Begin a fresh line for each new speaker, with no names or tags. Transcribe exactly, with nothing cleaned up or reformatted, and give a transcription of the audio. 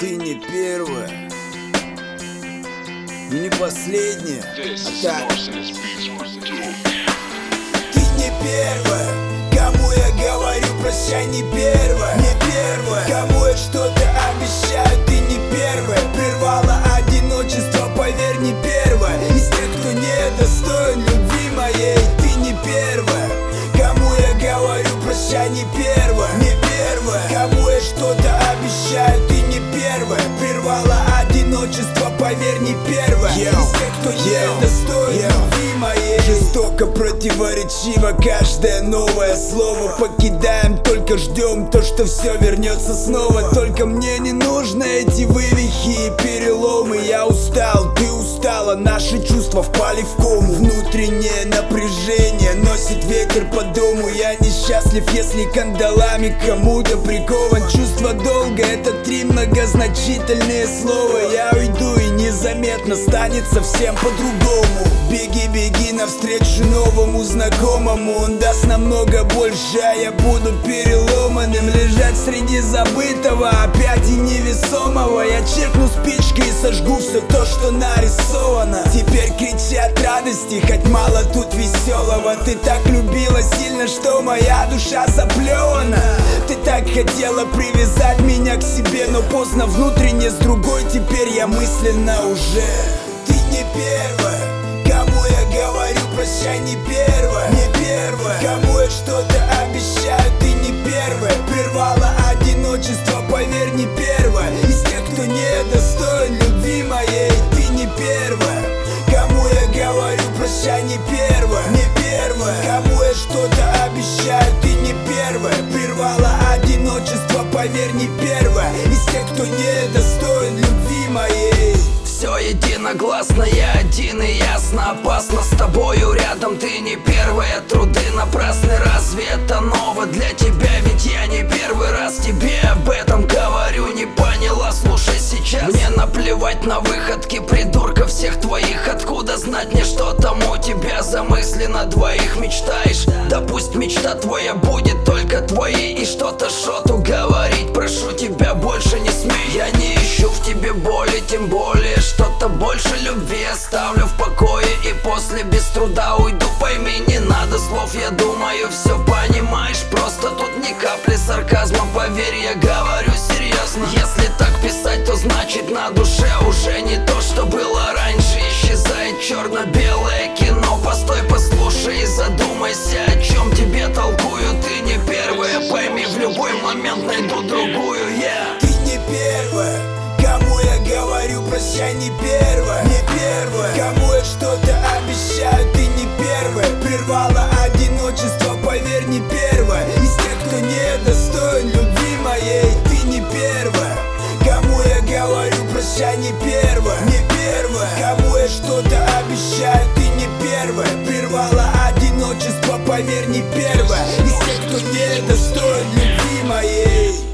Ты не первая и не последняя, а так. Ты не первая, кому я говорю прощай, не первая, не первая, кому я что-то обещаю, ты не первая. Прервала одиночество, поверь, не первая. Из тех, кто не достоин любви моей, ты не первая, кому я говорю прощай, не первая, не первая, кому я что-то обещаю, ты не первая. Прервала одиночество, поверь, не первая. Из тех, кто не достоин любви моей. Жестоко, противоречиво каждое новое слово. Покидаем, только ждем то, что все вернется снова. Только мне не нужны эти вывихи и переломы. Я устал, ты устала, наши чувства впали в кому. Внутреннее напряжение носит ветер по дому. Я несчастлив, если кандалами кому-то прикован. Чувство долга — это три многозначительные слова. Я уйду, и незаметно станет совсем по-другому. Беги, беги навстречу новому знакомому. Он даст намного больше, а я буду переломанным. Лежать среди забытого, опять и невесомого. Я чиркну спичкой и сожгу все то, что нарисовано. Теперь кричи от радости, хоть мало тут веселого. Ты так любила сильно, что моя душа заплевана. Ты так хотела привязать меня к себе, но поздно, внутренне с другой теперь я мысленно уже. Ты не первая, кому я говорю прощай, не первая, не первая, кому я что-то обещаю, ты не первая. Прервала одиночество, поверь, не первая. Из тех, кто не достоин любви моей, ты не первая, кому я говорю прощай, не первая, не первая, кому я что-то обещаю, ты не первая. Прервала одиночество, поверь, не первая. Из тех, кто не достоин любви моей.
Все единогласно, я один и ясно. Опасно с тобою рядом, ты не первая. Труды напрасны, разве это ново для тебя? Ведь я не первый раз тебе об этом говорю. Не поняла, слушай сейчас. Мне наплевать на выходки придурков всех твоих. Откуда знать мне, что там у тебя замысленно? Двоих мечтаешь? Да пусть мечта твоя будет только твоей. И что-то шоту говорить, прошу тебя, больше не смей. Я не ищу в тебе боли, тем более что-то больше любви. Оставлю в покое и после без труда уйду. Пойми, не надо слов, я думаю, все понимаешь. Просто тут ни капли сарказма, поверь, я говорю серьезно. Если так писать, то значит на душе уже не то, что было раньше. Исчезает черно-белое кино. Постой, послушай и задумайся, о чем тебе толкую. Ты не первая, пойми, в любой момент найду другую. yeah.
Ты не первая, кому я говорю прощай, не первая, не первая, кому я что-то обещаю, ты не первая. Прервала одиночество, поверь, не первая. Из тех, кто не достоин любви моей, ты не первая, кому я говорю прощай, не первая, не первая, кому я что-то обещаю, ты не первая. Прервала одиночество, поверь, не первая. Из тех, кто не достоин любви моей.